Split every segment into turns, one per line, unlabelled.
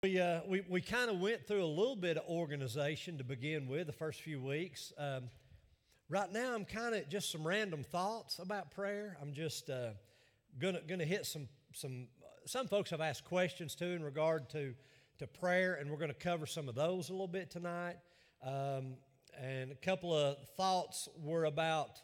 We kind of went through a little bit of organization to begin with the first few weeks. Right now, I'm kind of just some random thoughts about prayer. I'm just gonna hit some folks have asked questions too in regard to prayer, and we're going to cover some of those a little bit tonight. And a couple of thoughts were about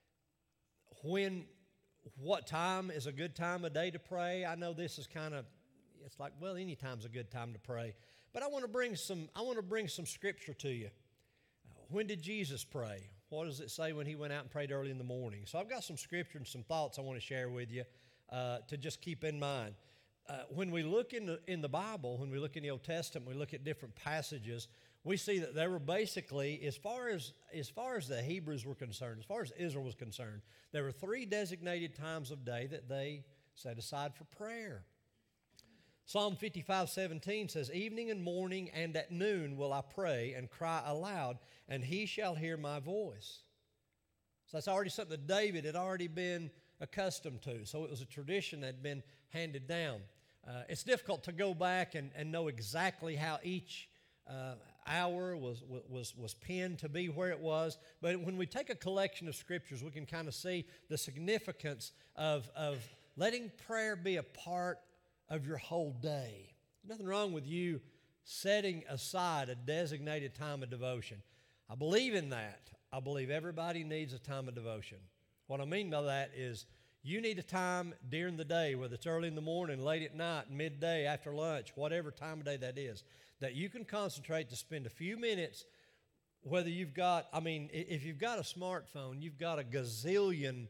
what time is a good time of day to pray. I know this is it's like, well, any time's a good time to pray. But I want to bring some scripture to you. When did Jesus pray? What does it say when he went out and prayed early in the morning? So I've got some scripture and some thoughts I want to share with you to just keep in mind. When we look in the Bible, when we look in the Old Testament, we look at different passages, we see that there were basically, as far as the Hebrews were concerned, as far as Israel was concerned, there were 3 designated times of day that they set aside for prayer. Psalm 55:17 says, "Evening and morning and at noon will I pray and cry aloud, and he shall hear my voice." So that's already something that David had already been accustomed to. So it was a tradition that had been handed down. It's difficult to go back and know exactly how each hour was pinned to be where it was. But when we take a collection of scriptures, we can kind of see the significance of letting prayer be a part of your whole day. Nothing wrong with you setting aside a designated time of devotion. I believe in that. I believe everybody needs a time of devotion. What I mean by that is you need a time during the day, whether it's early in the morning, late at night, midday, after lunch, whatever time of day that is, that you can concentrate to spend a few minutes, whether if you've got a smartphone, you've got a gazillion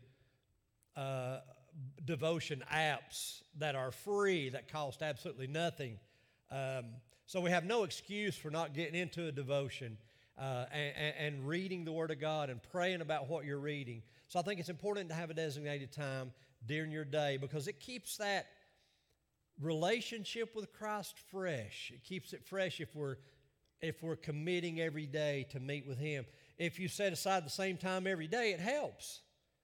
devotion apps that are free, that cost absolutely nothing. So we have no excuse for not getting into a devotion and reading the Word of God and praying about what you're reading. So I think it's important to have a designated time during your day because it keeps that relationship with Christ fresh. It keeps it fresh if we're committing every day to meet with Him. If you set aside the same time every day, it helps.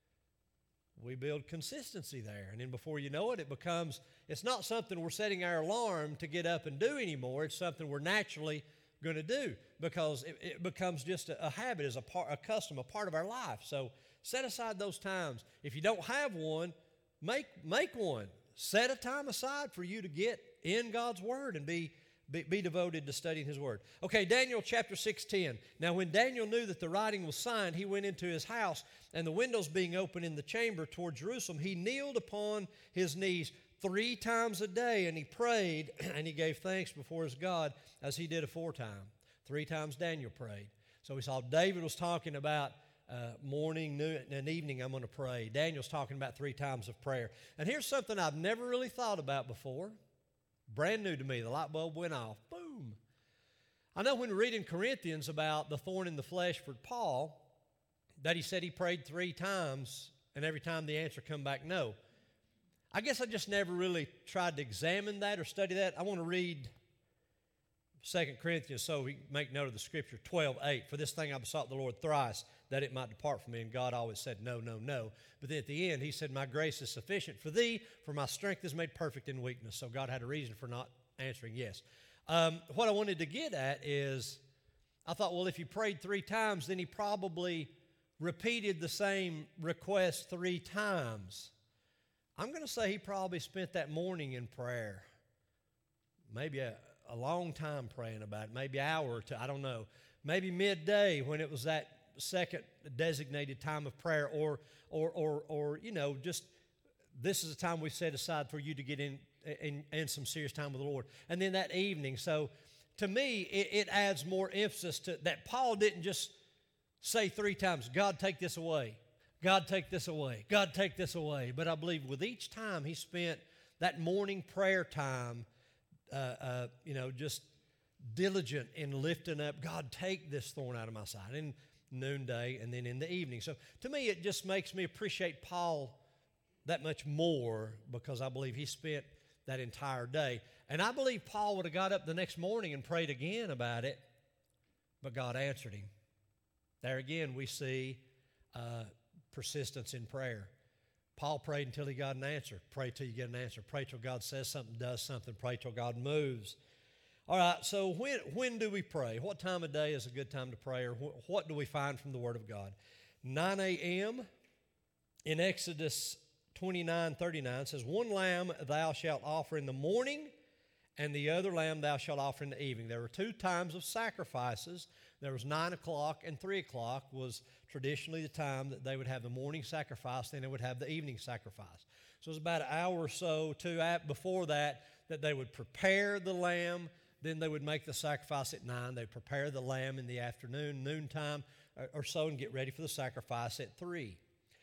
We build consistency there. And then before you know it, it's not something we're setting our alarm to get up and do anymore. It's something we're naturally going to do because it becomes just a habit, as a custom, a part of our life. So set aside those times. If you don't have one, make one. Set a time aside for you to get in God's Word and be devoted to studying His Word. Okay, Daniel chapter 6:10. Now when Daniel knew that the writing was signed, he went into his house, and the windows being open in the chamber toward Jerusalem, he kneeled upon his knees 3 times a day, and he prayed, and he gave thanks before his God as he did aforetime. 3 times Daniel prayed. So we saw David was talking about morning, noon, and evening I'm going to pray. Daniel's talking about 3 times of prayer. And here's something I've never really thought about before. Brand new to me. The light bulb went off. Boom. I know when we read in Corinthians about the thorn in the flesh for Paul, that he said he prayed 3 times, and every time the answer come back no. I guess I just never really tried to examine that or study that. I want to read 2 Corinthians so we make note of the scripture, 12:8. "For this thing I besought the Lord thrice, that it might depart from me. And God always said, no, no, no. But then at the end, he said, my grace is sufficient for thee, for my strength is made perfect in weakness." So God had a reason for not answering yes. What I wanted to get at is, I thought, well, if he prayed 3 times, then he probably repeated the same request 3 times. I'm going to say he probably spent that morning in prayer. Maybe a long time praying about it, maybe an hour or 2, I don't know. Maybe midday when it was that second designated time of prayer, or just this is a time we set aside for you to get in some serious time with the Lord. And then that evening. So to me, it adds more emphasis to that. Paul didn't just say 3 times, "God, take this away. God, take this away. God, take this away." But I believe with each time he spent that morning prayer time, just diligent in lifting up, "God, take this thorn out of my side," in noonday and then in the evening. So to me, it just makes me appreciate Paul that much more because I believe he spent that entire day. And I believe Paul would have got up the next morning and prayed again about it, but God answered him. There again, we see persistence in prayer. Paul prayed until he got an answer. Pray till you get an answer. Pray till God says something, does something. Pray till God moves. All right, so when do we pray? What time of day is a good time to pray, or what do we find from the Word of God? 9 a.m. in Exodus 29:39 says, "One lamb thou shalt offer in the morning, and the other lamb thou shalt offer in the evening." There were two times of sacrifices. There was 9 o'clock and 3 o'clock was traditionally the time that they would have the morning sacrifice, then they would have the evening sacrifice. So it was about an hour or so, before that they would prepare the lamb. Then they would make the sacrifice at 9. They'd prepare the lamb in the afternoon, noontime or so, and get ready for the sacrifice at 3.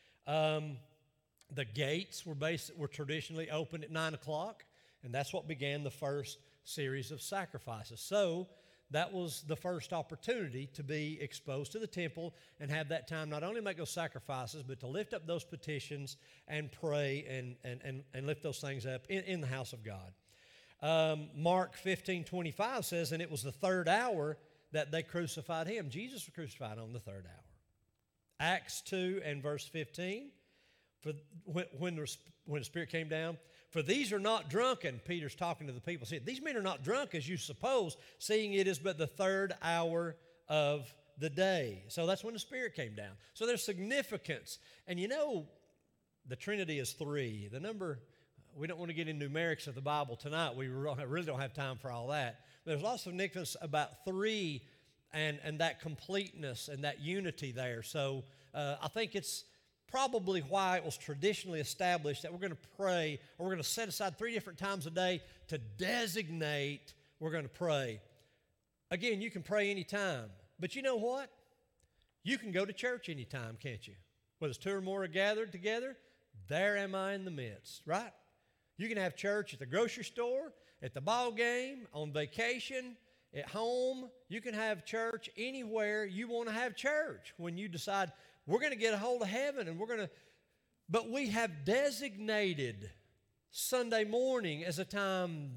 The gates were traditionally open at 9 o'clock, and that's what began the first series of sacrifices. So that was the first opportunity to be exposed to the temple and have that time not only make those sacrifices, but to lift up those petitions and pray and lift those things up in the house of God. Mark 15:25 says, "And it was the third hour that they crucified him." Jesus was crucified on the third hour. Acts 2 and verse 15, when the Spirit came down, "For these are not drunken," Peter's talking to the people, "See, these men are not drunk as you suppose, seeing it is but the third hour of the day." So that's when the Spirit came down. So there's significance. And you know, the Trinity is 3. The number, we don't want to get into numerics of the Bible tonight. We really don't have time for all that. But there's also significance about 3 and that completeness and that unity there. So I think it's probably why it was traditionally established that we're going to pray, or we're going to set aside 3 different times a day to designate we're going to pray. Again, you can pray anytime. But you know what? You can go to church anytime, can't you? Where there's 2 or more are gathered together, there am I in the midst, right? You can have church at the grocery store, at the ball game, on vacation, at home. You can have church anywhere you want to have church when you decide we're going to get a hold of heaven and but we have designated Sunday morning as a time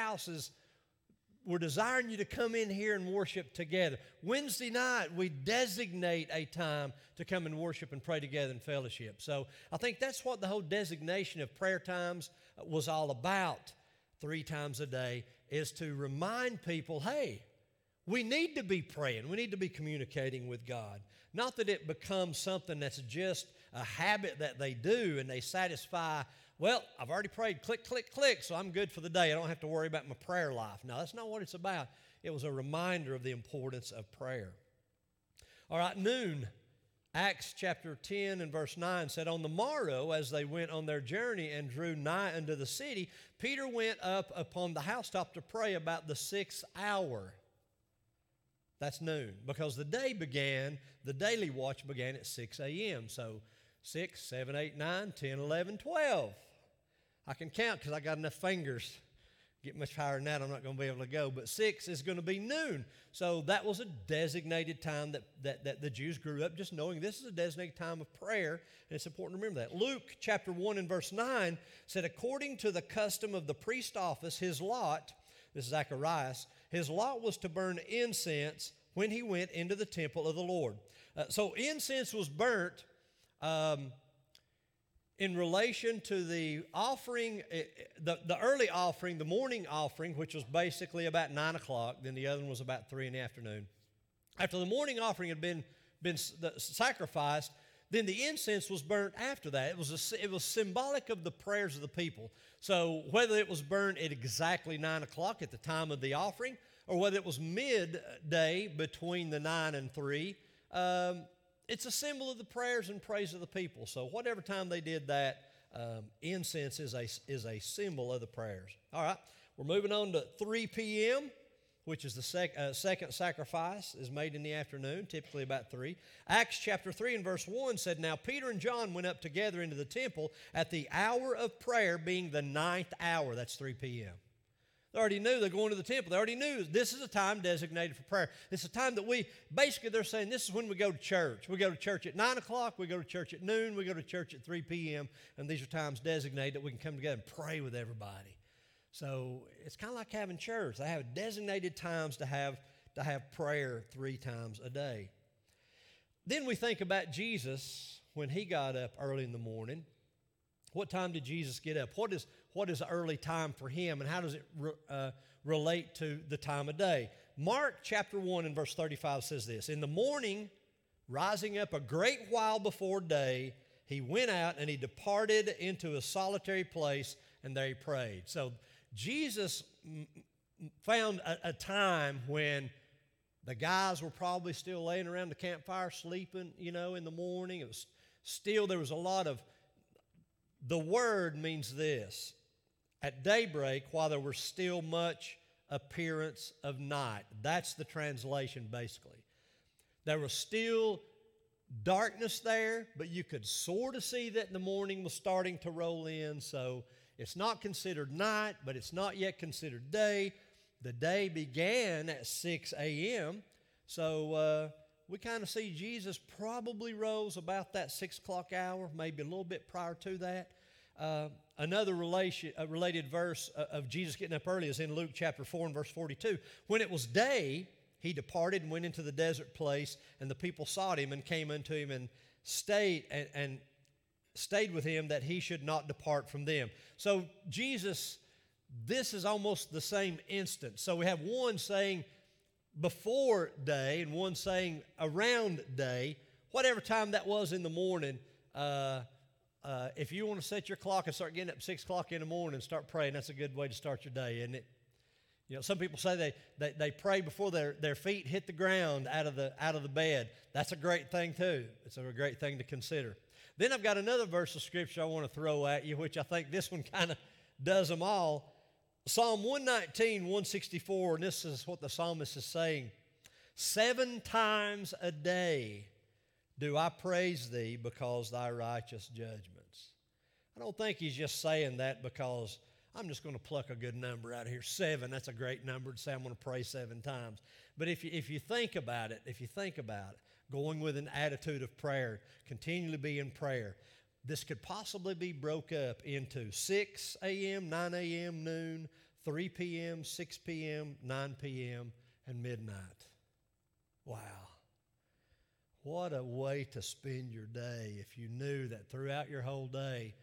we're desiring you to come in here and worship together. Wednesday night, we designate a time to come and worship and pray together in fellowship. So I think that's what the whole designation of prayer times was all about. 3 times a day is to remind people, hey, we need to be praying. We need to be communicating with God. Not that it becomes something that's just a habit that they do and they satisfy, well, I've already prayed, click, click, click, so I'm good for the day. I don't have to worry about my prayer life. No, that's not what it's about. It was a reminder of the importance of prayer. All right, noon. Acts chapter 10 and verse 9 said, "On the morrow, as they went on their journey and drew nigh unto the city, Peter went up upon the housetop to pray about the 6th hour." That's noon, because the daily watch began at 6 a.m. So 6, 7, 8, 9, 10, 11, 12. I can count because I got enough fingers. Get much higher than that, I'm not going to be able to go. But 6 is going to be noon. So that was a designated time that the Jews grew up just knowing this is a designated time of prayer, and it's important to remember that. Luke chapter 1 and verse 9 said, "According to the custom of the priest office, his lot," this is Zacharias, "his lot was to burn incense when he went into the temple of the Lord." So incense was burnt in relation to the offering, the early offering, the morning offering, which was basically about 9 o'clock. Then the other one was about 3 in the afternoon. After the morning offering had been sacrificed, then the incense was burnt after that. It was symbolic of the prayers of the people. So whether it was burned at exactly 9 o'clock at the time of the offering, or whether it was midday between the 9 and 3, it's a symbol of the prayers and praise of the people. So whatever time they did that, incense is a symbol of the prayers. All right, we're moving on to 3 p.m., which is the second sacrifice is made in the afternoon, typically about 3. Acts chapter 3 and verse 1 said, "Now Peter and John went up together into the temple at the hour of prayer, being the 9th hour." That's 3 p.m. They already knew they're going to the temple. They already knew this is a time designated for prayer. It's a time that they're saying this is when we go to church. We go to church at 9 o'clock, we go to church at noon, we go to church at 3 p.m., and these are times designated that we can come together and pray with everybody. So it's kind of like having church. They have designated times to have prayer 3 times a day. Then we think about Jesus when he got up early in the morning. What time did Jesus get up? What is early time for him, and how does it relate to the time of day. Mark chapter 1 and verse 35 says this, "In the morning, rising up a great while before day, he went out and he departed into a solitary place, and there he prayed." So Jesus found a time when the guys were probably still laying around the campfire sleeping, in the morning. It was still, there was a lot of, the word means this, at daybreak, while there was still much appearance of night. That's the translation, basically. There was still darkness there, but you could sort of see that the morning was starting to roll in. So it's not considered night, but it's not yet considered day. The day began at 6 a.m., so we kind of see Jesus probably rose about that 6 o'clock hour, maybe a little bit prior to that. Another related verse of Jesus getting up early is in Luke chapter 4 and verse 42. "When it was day, he departed and went into the desert place, and the people sought him and came unto him and stayed with him, that he should not depart from them." So Jesus, this is almost the same instance. So we have one saying before day and one saying around day. Whatever time that was in the morning, if you want to set your clock and start getting up 6 o'clock in the morning and start praying, that's a good way to start your day, isn't it? Some people say they pray before their feet hit the ground out of the bed. That's a great thing too. It's a great thing to consider. Then I've got another verse of Scripture I want to throw at you, which I think this one kind of does them all. Psalm 119, 164, and this is what the psalmist is saying. "7 times a day do I praise thee because thy righteous judgments." I don't think he's just saying that because I'm just going to pluck a good number out of here. 7, that's a great number to say I'm going to pray 7 times. But if you think about it, going with an attitude of prayer, continually be in prayer, this could possibly be broke up into 6 a.m., 9 a.m., noon, 3 p.m., 6 p.m., 9 p.m., and midnight. Wow. What a way to spend your day if you knew that throughout your whole day.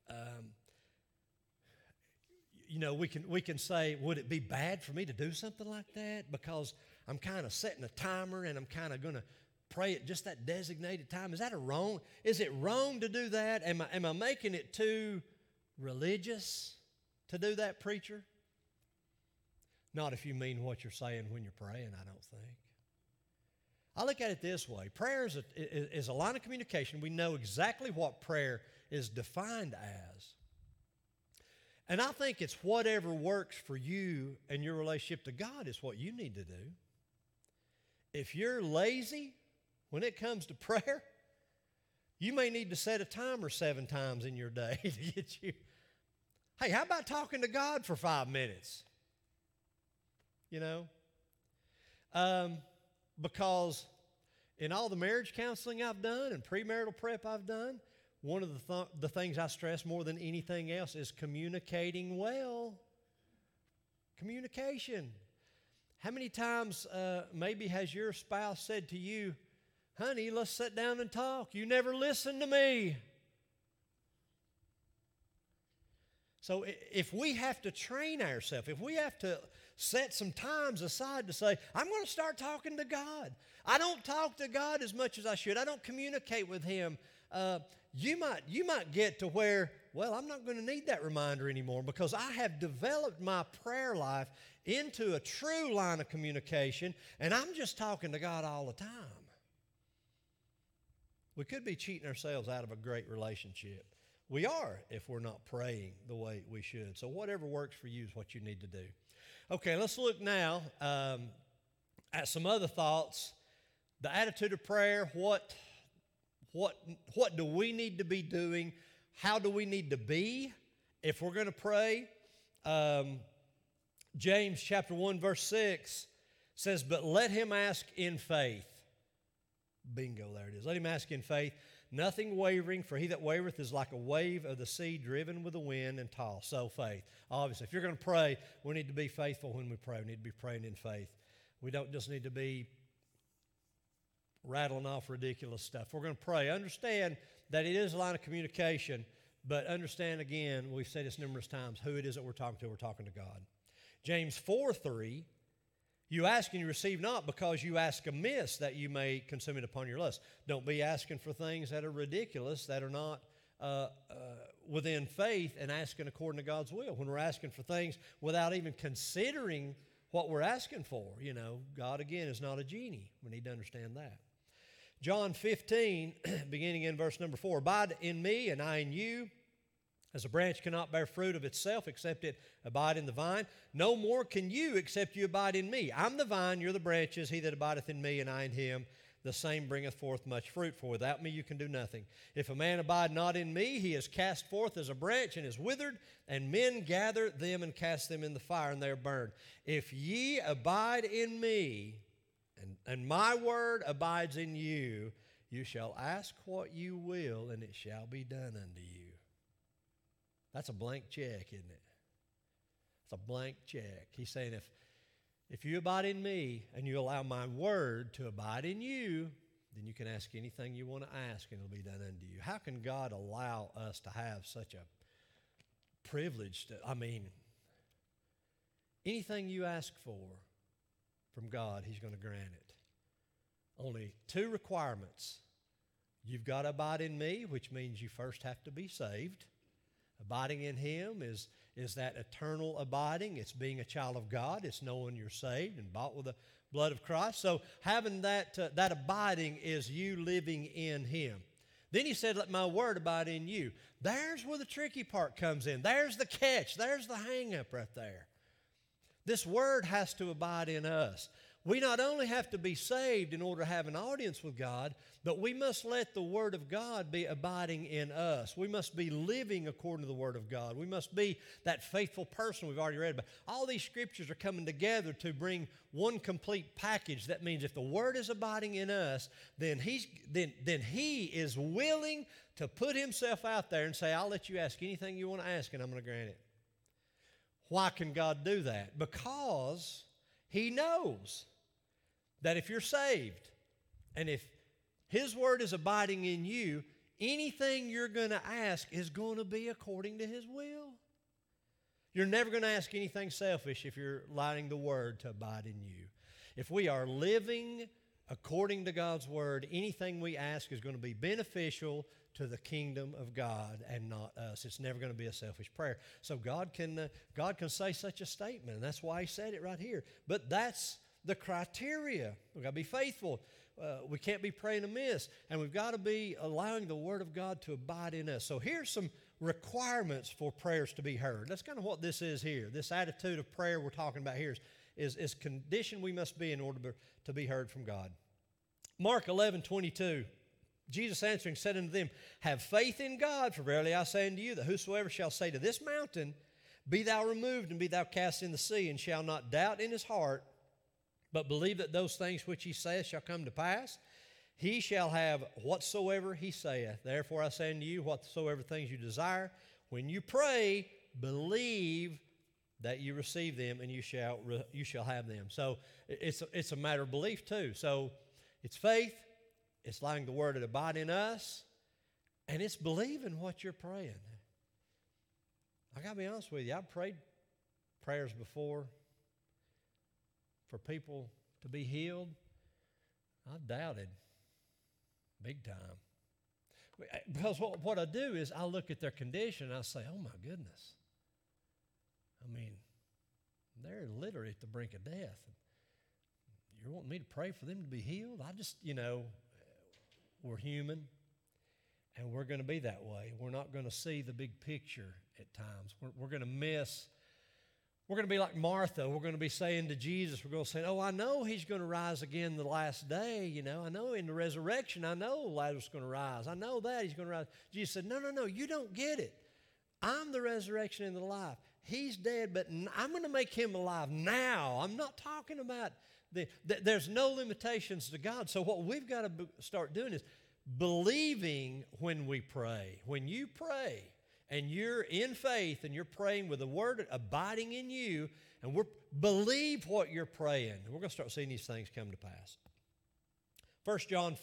We can say, would it be bad for me to do something like that? Because I'm kind of setting a timer and I'm kind of going to pray at just that designated time. Is it wrong to do that? Am I making it too religious to do that, preacher? Not if you mean what you're saying when you're praying, I don't think. I look at it this way. Prayer is a line of communication. We know exactly what prayer is defined as. And I think it's whatever works for you and your relationship to God is what you need to do. If you're lazy when it comes to prayer, you may need to set a timer 7 times in your day to get you. Hey, how about talking to God for 5 minutes? Because in all the marriage counseling I've done and premarital prep I've done, one of the things I stress more than anything else is communicating well. Communication. How many times maybe has your spouse said to you, "Honey, let's sit down and talk. You never listen to me." So if we have to train ourselves, if we have to set some times aside to say, I'm going to start talking to God. I don't talk to God as much as I should. I don't communicate with Him. You might get to where, well, I'm not going to need that reminder anymore because I have developed my prayer life into a true line of communication, and I'm just talking to God all the time. We could be cheating ourselves out of a great relationship. We are if we're not praying the way we should. So whatever works for you is what you need to do. Okay, let's look now at some other thoughts. The attitude of prayer, what do we need to be doing? How do we need to be if we're going to pray? James chapter 1 verse 6 says, "But let him ask in faith." Bingo, there it is. Let him ask in faith, nothing wavering, for he that wavereth is like a wave of the sea driven with the wind and tossed. So faith. Obviously, if you're going to pray, we need to be faithful when we pray. We need to be praying in faith. We don't just need to be rattling off ridiculous stuff. We're going to pray. Understand that it is a line of communication, but understand again, we've said this numerous times, who it is that we're talking to. We're talking to God. James 4:3, you ask and you receive not because you ask amiss that you may consume it upon your lust. Don't be asking for things that are ridiculous, that are not within faith, and asking according to God's will. When we're asking for things without even considering what we're asking for, God, again, is not a genie. We need to understand that. John 15, beginning in verse number 4, abide in me and I in you. As a branch cannot bear fruit of itself except it abide in the vine, no more can you except you abide in me. I'm the vine, you're the branches. He that abideth in me and I in him, the same bringeth forth much fruit. For without me you can do nothing. If a man abide not in me, he is cast forth as a branch and is withered, and men gather them and cast them in the fire, and they are burned. If ye abide in me, and my word abides in you, you shall ask what you will, and it shall be done unto you. That's a blank check, isn't it? It's a blank check. He's saying if you abide in me and you allow my word to abide in you, then you can ask anything you want to ask and it'll be done unto you. How can God allow us to have such a privilege anything you ask for from God, He's going to grant it. Only two requirements. You've got to abide in me, which means you first have to be saved. Abiding in Him is that eternal abiding. It's being a child of God. It's knowing you're saved and bought with the blood of Christ. So having that abiding is you living in Him. Then He said, let my word abide in you. There's where the tricky part comes in. There's the catch. There's the hang-up right there. This word has to abide in us. We not only have to be saved in order to have an audience with God, but we must let the Word of God be abiding in us. We must be living according to the Word of God. We must be that faithful person we've already read about. All these scriptures are coming together to bring one complete package. That means if the Word is abiding in us, then He is willing to put Himself out there and say, I'll let you ask anything you want to ask, and I'm going to grant it. Why can God do that? Because He knows that if you're saved and if His word is abiding in you, anything you're going to ask is going to be according to His will. You're never going to ask anything selfish if you're allowing the word to abide in you. If we are living according to God's word, anything we ask is going to be beneficial to the kingdom of God and not us. It's never going to be a selfish prayer. So God can say such a statement, and that's why He said it right here. But that's the criteria. We've got to be faithful. We can't be praying amiss, and we've got to be allowing the Word of God to abide in us. So here's some requirements for prayers to be heard. That's kind of what this is here. This attitude of prayer we're talking about here is condition we must be in order to be heard from God. Mark 11:22. Jesus answering said unto them, have faith in God, for verily I say unto you, that whosoever shall say to this mountain, be thou removed, and be thou cast in the sea, and shall not doubt in his heart, but believe that those things which he saith shall come to pass, he shall have whatsoever he saith. Therefore I say unto you, whatsoever things you desire, when you pray, believe that you receive them, and you shall have them. So it's a matter of belief too. So it's faith. It's allowing the Word to abide in us, and it's believing what you're praying. I got to be honest with you. I've prayed prayers before for people to be healed. I doubted big time. Because what I do is I look at their condition and I say, oh my goodness. I mean, they're literally at the brink of death. You want me to pray for them to be healed? I just, we're human, and we're going to be that way. We're not going to see the big picture at times. We're going to miss. We're going to be like Martha. We're going to be saying to Jesus, we're going to say, oh, I know He's going to rise again the last day. I know in the resurrection, I know Lazarus is going to rise. I know that He's going to rise. Jesus said, no, you don't get it. I'm the resurrection and the life. He's dead, but I'm going to make Him alive now. I'm not talking about there's no limitations to God. So what we've got to start doing is believing when we pray. When you pray and you're in faith and you're praying with the Word abiding in you, and believe what you're praying, we're going to start seeing these things come to pass. 1 John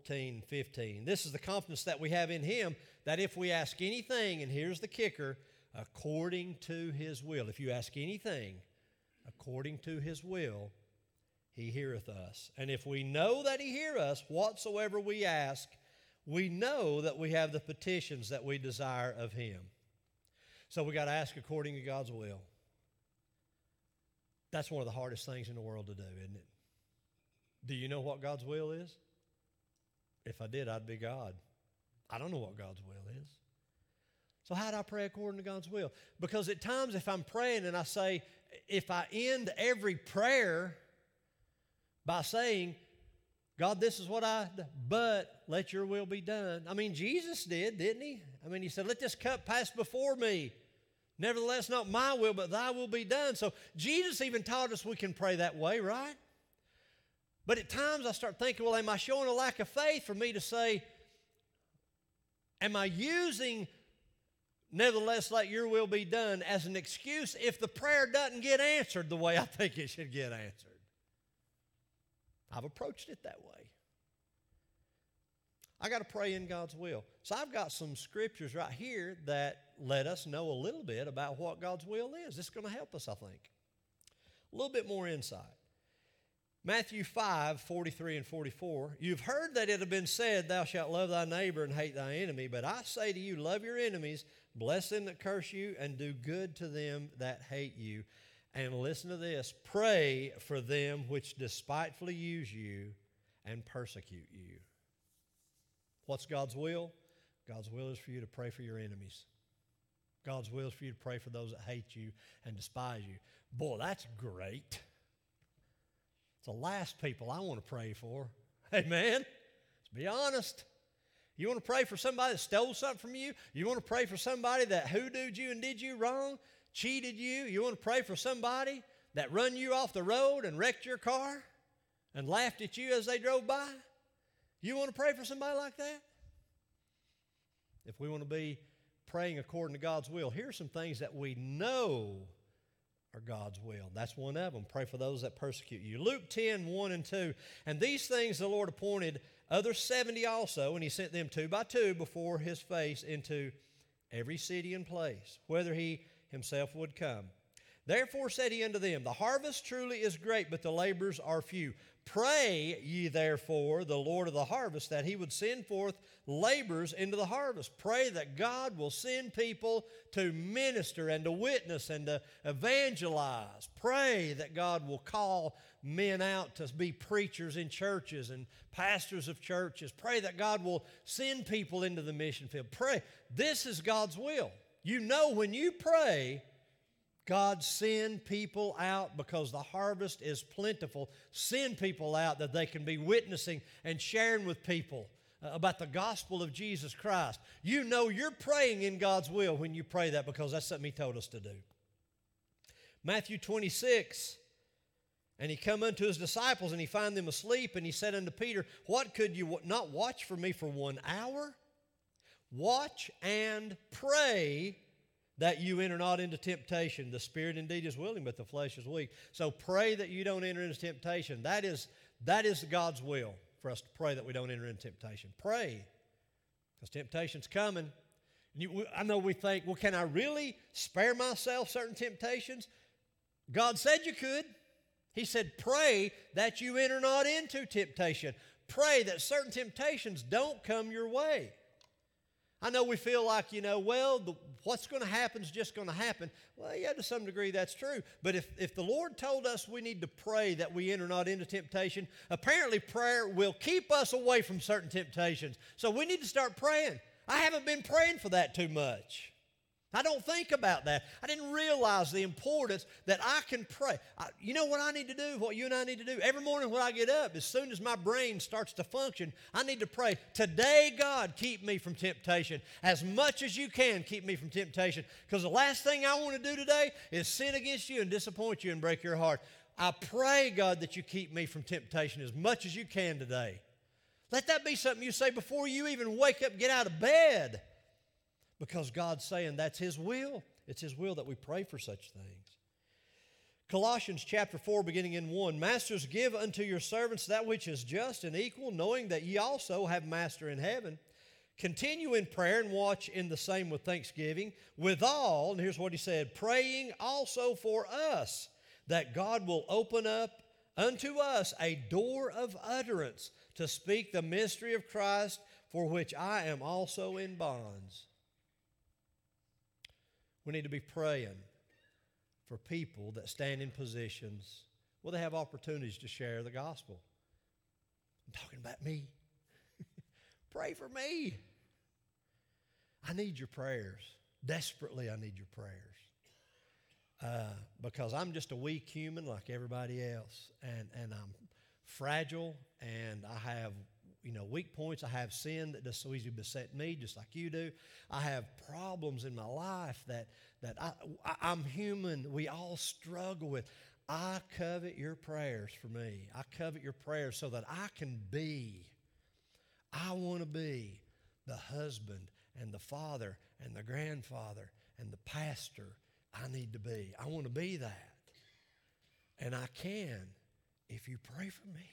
5:14-15. This is the confidence that we have in Him, that if we ask anything, and here's the kicker, according to His will. If you ask anything according to His will, He heareth us. And if we know that He hear us, whatsoever we ask, we know that we have the petitions that we desire of Him. So we got to ask according to God's will. That's one of the hardest things in the world to do, isn't it? Do you know what God's will is? If I did, I'd be God. I don't know what God's will is. So how do I pray according to God's will? Because at times if I'm praying and I say, if I end every prayer by saying, God, this is what but let your will be done. I mean, Jesus did, didn't He? I mean, He said, let this cup pass before me. Nevertheless, not my will, but thy will be done. So Jesus even taught us we can pray that way, right? But at times I start thinking, well, am I showing a lack of faith for me to say, am I using nevertheless let your will be done as an excuse if the prayer doesn't get answered the way I think it should get answered? I've approached it that way. I got to pray in God's will. So I've got some scriptures right here that let us know a little bit about what God's will is. This is going to help us, I think. A little bit more insight. Matthew 5, 43 and 44. You've heard that it had been said, thou shalt love thy neighbor and hate thy enemy. But I say to you, love your enemies, bless them that curse you, and do good to them that hate you. And listen to this, pray for them which despitefully use you and persecute you. What's God's will? God's will is for you to pray for your enemies. God's will is for you to pray for those that hate you and despise you. Boy, that's great. It's the last people I want to pray for. Amen? Let's be honest. You want to pray for somebody that stole something from you? You want to pray for somebody that hoodooed you and did you wrong? Cheated you? You want to pray for somebody that run you off the road and wrecked your car and laughed at you as they drove by? You want to pray for somebody like that? If we want to be praying according to God's will, here's some things that we know are God's will. That's one of them. Pray for those that persecute you. Luke 10, 1 and 2. And these things the Lord appointed other 70 also, and He sent them 2 by 2 before His face into every city and place, whether He Himself would come. Therefore said He unto them, the harvest truly is great, but the laborers are few. Pray ye therefore the Lord of the harvest that He would send forth laborers into the harvest. Pray that God will send people to minister and to witness and to evangelize. Pray that God will call men out to be preachers in churches and pastors of churches. Pray that God will send people into the mission field. Pray. This is God's will. You know when you pray, God, send people out because the harvest is plentiful. Send people out that they can be witnessing and sharing with people about the gospel of Jesus Christ. You know you're praying in God's will when you pray that because that's something He told us to do. Matthew 26, and He come unto His disciples and He find them asleep, and He said unto Peter, what, could you not watch for me for 1 hour? Watch and pray that you enter not into temptation. The spirit indeed is willing, but the flesh is weak. So pray that you don't enter into temptation. That is God's will for us to pray that we don't enter into temptation. Pray, because temptation's coming. I know we think, well, can I really spare myself certain temptations? God said you could. He said, pray that you enter not into temptation. Pray that certain temptations don't come your way. I know we feel like, what's going to happen is just going to happen. Well, yeah, to some degree that's true. But if the Lord told us we need to pray that we enter not into temptation, apparently prayer will keep us away from certain temptations. So we need to start praying. I haven't been praying for that too much. I don't think about that. I didn't realize the importance that I can pray. You know what I need to do, what you and I need to do? Every morning when I get up, as soon as my brain starts to function, I need to pray, today, God, keep me from temptation. As much as you can, keep me from temptation. Because the last thing I want to do today is sin against you and disappoint you and break your heart. I pray, God, that you keep me from temptation as much as you can today. Let that be something you say before you even wake up and get out of bed. Because God's saying that's His will. It's His will that we pray for such things. Colossians chapter 4, beginning in 1. Masters, give unto your servants that which is just and equal, knowing that ye also have master in heaven. Continue in prayer and watch in the same with thanksgiving. Withal, and here's what he said, praying also for us, that God will open up unto us a door of utterance to speak the mystery of Christ, for which I am also in bonds. We need to be praying for people that stand in positions where they have opportunities to share the gospel. I'm talking about me. Pray for me. I need your prayers. Desperately, I need your prayers. Because I'm just a weak human like everybody else. And I'm fragile, and I have weak points. I have sin that does so easily beset me, just like you do. I have problems in my life that I'm human. We all struggle with. I covet your prayers for me. I covet your prayers so that I want to be the husband and the father and the grandfather and the pastor I need to be. I want to be that. And I can if you pray for me.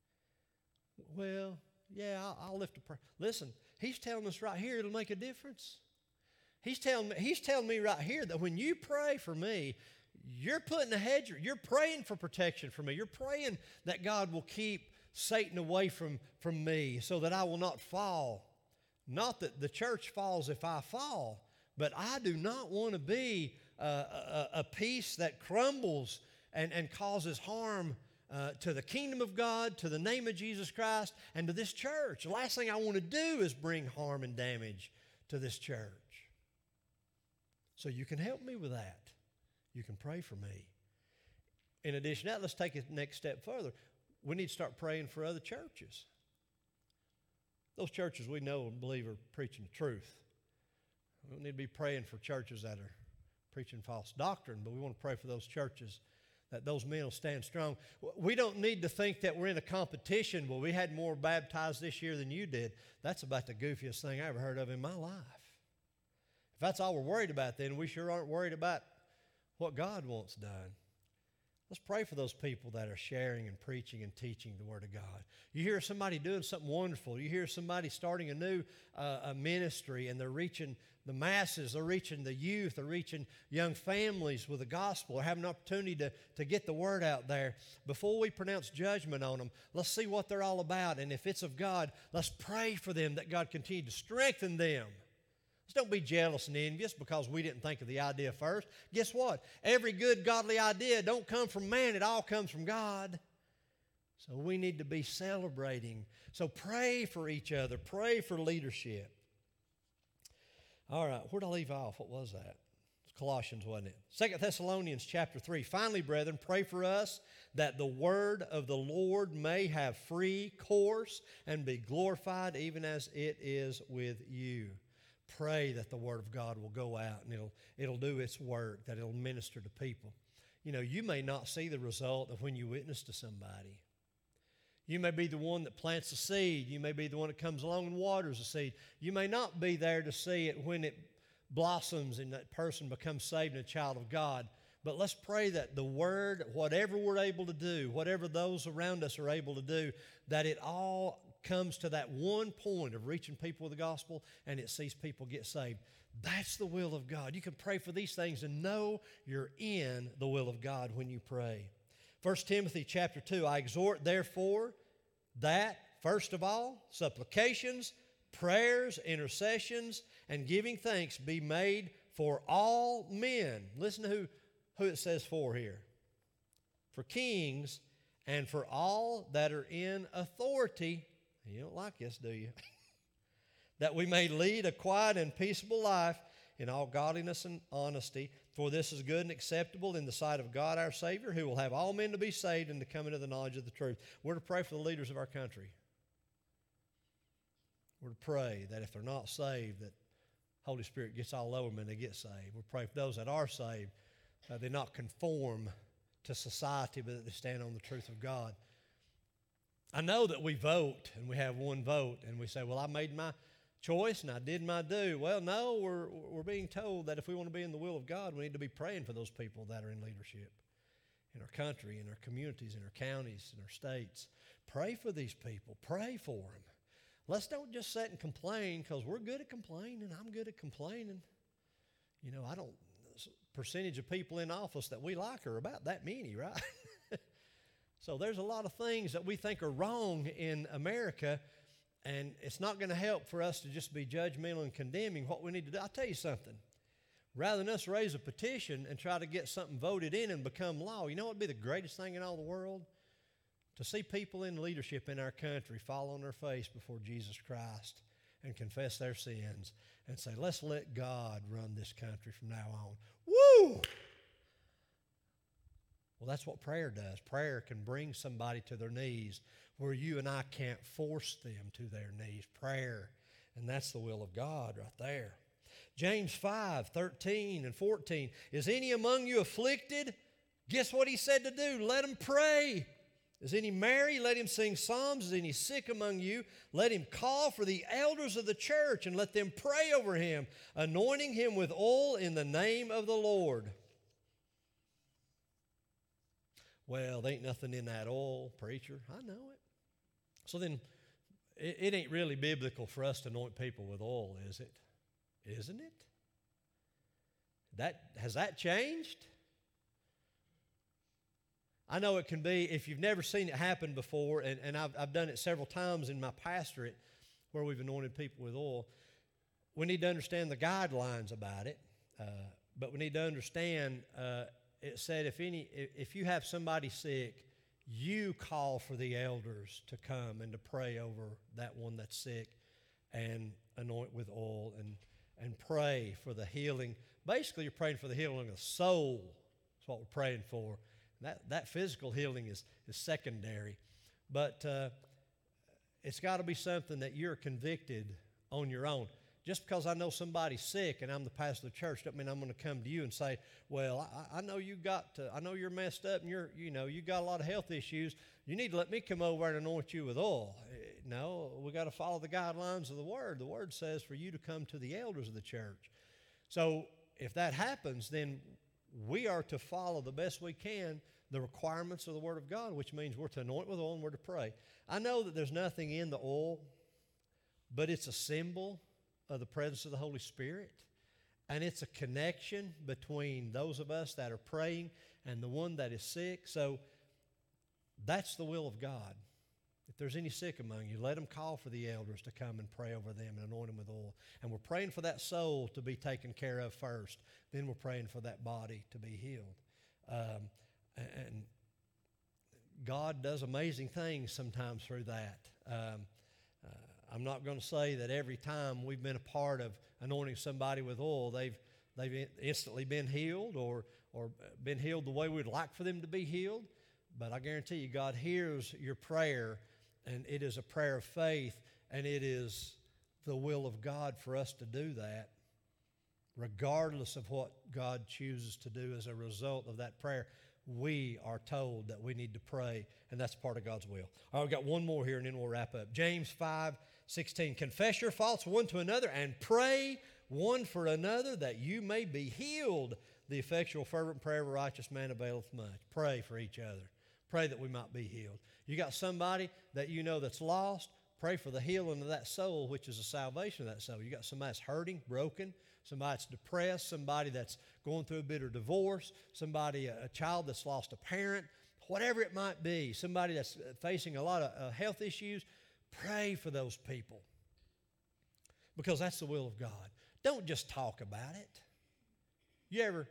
Well, yeah, I'll lift a prayer. Listen, he's telling us right here it'll make a difference. He's telling me right here that when you pray for me, you're putting a hedge, you're praying for protection for me. You're praying that God will keep Satan away from me so that I will not fall. Not that the church falls if I fall, but I do not want to be a piece that crumbles and causes harm to the kingdom of God, to the name of Jesus Christ, and to this church. The last thing I want to do is bring harm and damage to this church. So you can help me with that. You can pray for me. In addition to that, let's take it the next step further. We need to start praying for other churches. Those churches we know and believe are preaching the truth. We don't need to be praying for churches that are preaching false doctrine, but we want to pray for those churches that those men will stand strong. We don't need to think that we're in a competition. Well, we had more baptized this year than you did. That's about the goofiest thing I ever heard of in my life. If that's all we're worried about, then we sure aren't worried about what God wants done. Let's pray for those people that are sharing and preaching and teaching the Word of God. You hear somebody doing something wonderful. You hear somebody starting a new ministry, and they're reaching the masses. They're reaching the youth. They're reaching young families with the gospel. They're having an opportunity to get the Word out there. Before we pronounce judgment on them, let's see what they're all about. And if it's of God, let's pray for them that God continue to strengthen them. Just don't be jealous and envious because we didn't think of the idea first. Guess what? Every good godly idea don't come from man. It all comes from God. So we need to be celebrating. So pray for each other. Pray for leadership. All right, where did I leave off? What was that? It's Colossians, wasn't it? 2 Thessalonians chapter 3. Finally, brethren, pray for us that the word of the Lord may have free course and be glorified even as it is with you. Pray that the Word of God will go out and it'll do its work, that it'll minister to people. You know, you may not see the result of when you witness to somebody. You may be the one that plants the seed. You may be the one that comes along and waters the seed. You may not be there to see it when it blossoms and that person becomes saved and a child of God. But let's pray that the Word, whatever we're able to do, whatever those around us are able to do, that it all comes to that one point of reaching people with the gospel and it sees people get saved. That's the will of God. You can pray for these things and know you're in the will of God when you pray. 1 Timothy chapter 2, I exhort therefore that, first of all, supplications, prayers, intercessions, and giving thanks be made for all men. Listen to who it says for here. For kings and for all that are in authority. You don't like this, do you? That we may lead a quiet and peaceable life in all godliness and honesty. For this is good and acceptable in the sight of God our Savior, who will have all men to be saved and to come into the knowledge of the truth. We're to pray for the leaders of our country. We're to pray that if they're not saved, that Holy Spirit gets all over them and they get saved. We're to pray for those that are saved, they not conform to society, but that they stand on the truth of God. I know that we vote, and we have one vote, and we say, well, I made my choice, and I did my due. Well, no, we're being told that if we want to be in the will of God, we need to be praying for those people that are in leadership in our country, in our communities, in our counties, in our states. Pray for these people. Pray for them. let's don't just sit and complain, because we're good at complaining. I'm good at complaining. Percentage of people in office that we like are about that many, right? So there's a lot of things that we think are wrong in America, and it's not going to help for us to just be judgmental and condemning. What we need to do, I'll tell you something. Rather than us raise a petition and try to get something voted in and become law, you know what would be the greatest thing in all the world? To see people in leadership in our country fall on their face before Jesus Christ and confess their sins and say, let's let God run this country from now on. Woo! Well, that's what prayer does. Prayer can bring somebody to their knees where you and I can't force them to their knees. Prayer, and that's the will of God right there. James 5:13 and 14. Is any among you afflicted? Guess what he said to do? Let him pray. Is any merry? Let him sing psalms. Is any sick among you? Let him call for the elders of the church and let them pray over him, anointing him with oil in the name of the Lord. Well, there ain't nothing in that oil, preacher. I know it. So then, it ain't really biblical for us to anoint people with oil, is it? Isn't it? Has that changed? I know it can be, if you've never seen it happen before, and I've done it several times in my pastorate where we've anointed people with oil, we need to understand the guidelines about it, but we need to understand it said if you have somebody sick, you call for the elders to come and to pray over that one that's sick and anoint with oil and pray for the healing. Basically, you're praying for the healing of the soul. That's what we're praying for. That physical healing is secondary. But it's got to be something that you're convicted on your own. Just because I know somebody's sick and I'm the pastor of the church doesn't mean I'm going to come to you and say, well, I know I know you're messed up and you got a lot of health issues. You need to let me come over and anoint you with oil. No, we got to follow the guidelines of the Word. The Word says for you to come to the elders of the church. So if that happens, then we are to follow the best we can the requirements of the Word of God, which means we're to anoint with oil and we're to pray. I know that there's nothing in the oil, but it's a symbol of the presence of the Holy Spirit, and it's a connection between those of us that are praying and the one that is sick. So that's the will of God. If there's any sick among you, let them call for the elders to come and pray over them and anoint them with oil. And we're praying for that soul to be taken care of first. Then we're praying for that body to be healed. And God does amazing things sometimes through that. I'm not going to say that every time we've been a part of anointing somebody with oil, they've instantly been healed or been healed the way we'd like for them to be healed. But I guarantee you, God hears your prayer, and it is a prayer of faith, and it is the will of God for us to do that, regardless of what God chooses to do as a result of that prayer. We are told that we need to pray, and that's part of God's will. All right, we've got one more here, and then we'll wrap up. James 5:16, confess your faults one to another and pray one for another that you may be healed. The effectual fervent prayer of a righteous man availeth much. Pray for each other. Pray that we might be healed. You got somebody that you know that's lost, pray for the healing of that soul, which is the salvation of that soul. You got somebody that's hurting, broken, somebody that's depressed, somebody that's going through a bitter divorce, somebody, a child that's lost a parent, whatever it might be, somebody that's facing a lot of health issues. Pray for those people, because that's the will of God. Don't just talk about it. You ever,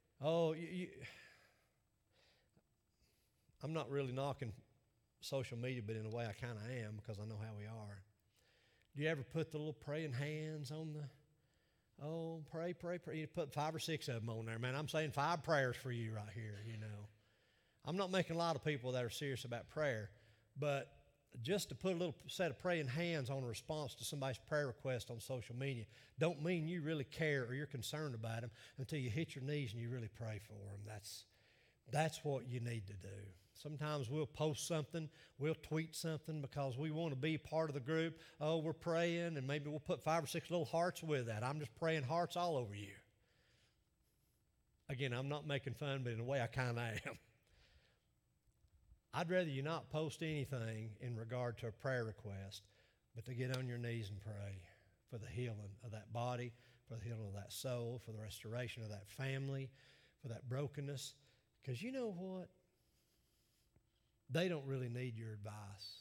I'm not really knocking social media, but in a way I kind of am, because I know how we are. Do you ever put the little praying hands on pray? You put 5 or 6 of them on there, man. I'm saying 5 prayers for you right here, I'm not making a lot of people that are serious about prayer, but just to put a little set of praying hands on a response to somebody's prayer request on social media don't mean you really care or you're concerned about them until you hit your knees and you really pray for them. That's what you need to do. Sometimes we'll post something, we'll tweet something because we want to be part of the group. Oh, we're praying, and maybe we'll put 5 or 6 little hearts with that. I'm just praying hearts all over you. Again, I'm not making fun, but in a way I kind of am. I'd rather you not post anything in regard to a prayer request, but to get on your knees and pray for the healing of that body, for the healing of that soul, for the restoration of that family, for that brokenness. Because you know what? They don't really need your advice.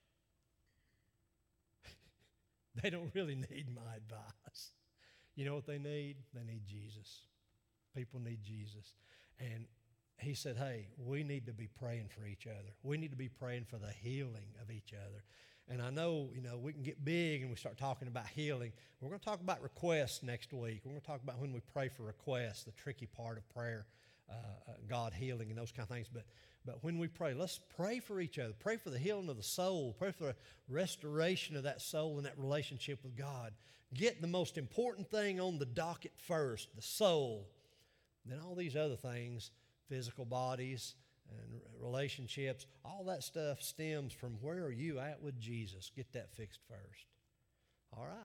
They don't really need my advice. You know what they need? They need Jesus. People need Jesus. And he said, hey, we need to be praying for each other. We need to be praying for the healing of each other. And I know, we can get big and we start talking about healing. We're going to talk about requests next week. We're going to talk about when we pray for requests, the tricky part of prayer, God healing and those kind of things. But when we pray, let's pray for each other. Pray for the healing of the soul. Pray for the restoration of that soul and that relationship with God. Get the most important thing on the docket first, the soul. Then all these other things, physical bodies and relationships, all that stuff stems from where are you at with Jesus. Get that fixed first. All right.